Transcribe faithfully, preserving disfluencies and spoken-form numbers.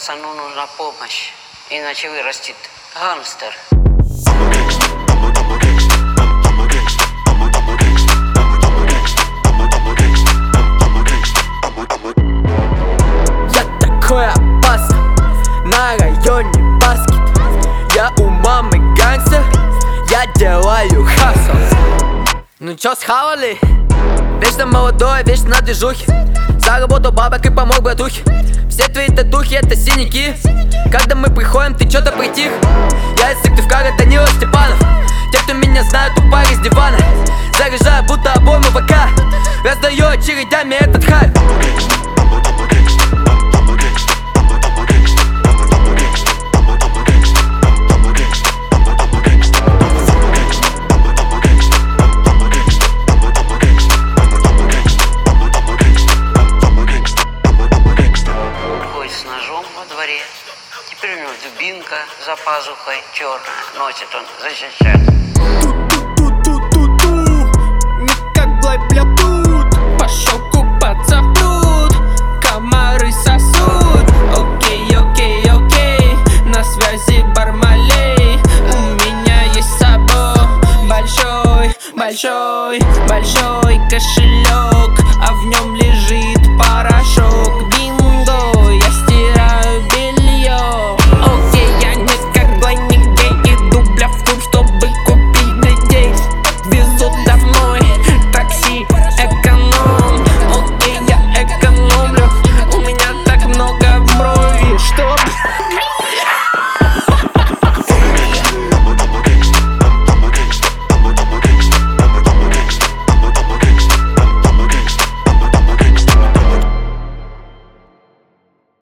пацану нужна помощь, иначе вырастет гангстер. Я такой опасный на районе баскет. Я у мамы гангстер, я делаю хасл. Ну чё, схавали? Вечно молодой, вечно на движухе. Заработал бабок и помог братухе. Все твои татухи это синяки. Когда мы приходим, ты чё-то притих. Я из Сыктывкара, Данила Степанов. Те, кто меня знают, упали с дивана. Заряжаю, будто обойму ВК. Раздаю очередями этот хайп. С ножом во дворе. Теперь у него дубинка за пазухой черная. Носит он защищать. Ту-ту-ту-ту-ту, не как бля тут. Пошел купаться в пруд, комары сосут. Окей, окей, окей, на связи Бармалей. У меня есть с собой большой, большой, большой кошелек.